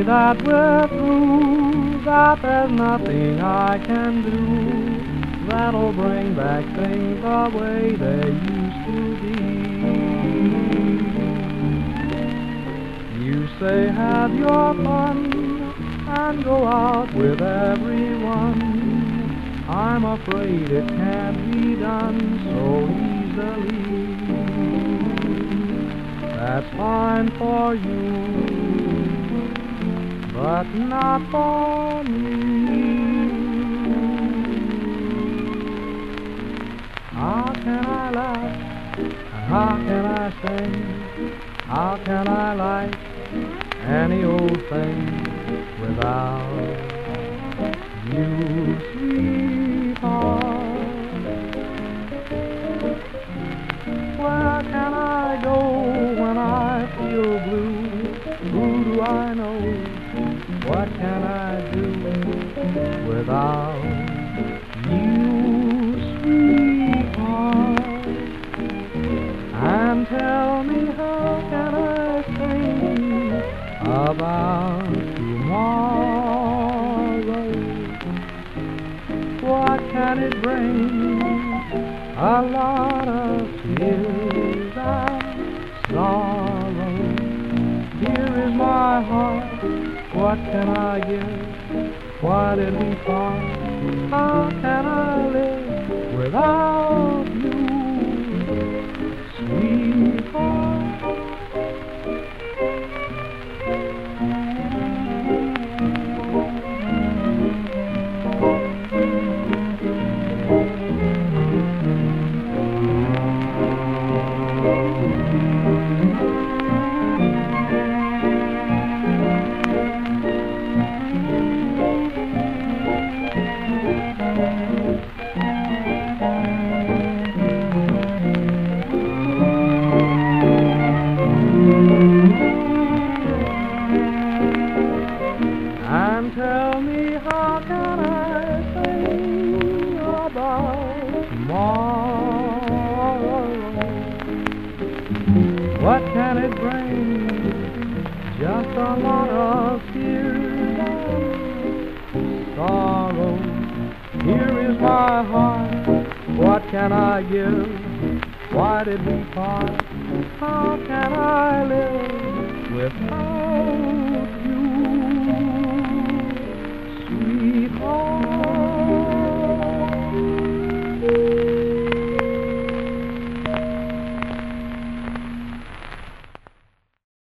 say that we're through, that there's nothing I can do that'll bring back things the way they used to be. You say have your fun and go out with everyone. I'm afraid it can't be done so easily. That's fine for you, but not for me. How can I laugh and how can I sing? How can I like any old thing without you, sweetheart? Where can I go when I feel blue? Who do I know? What can I do without you, sweetheart? And tell me, how can I sing about tomorrow? What can it bring? A lot of tears and sorrow. Here is my heart, what can I give? Why did we part? How can I live without you, sweetheart? And tell me, how can I sing about tomorrow? What can it bring? Just a lot of tears and sorrow. Here is my heart, what can I give? Why did we part? How can I live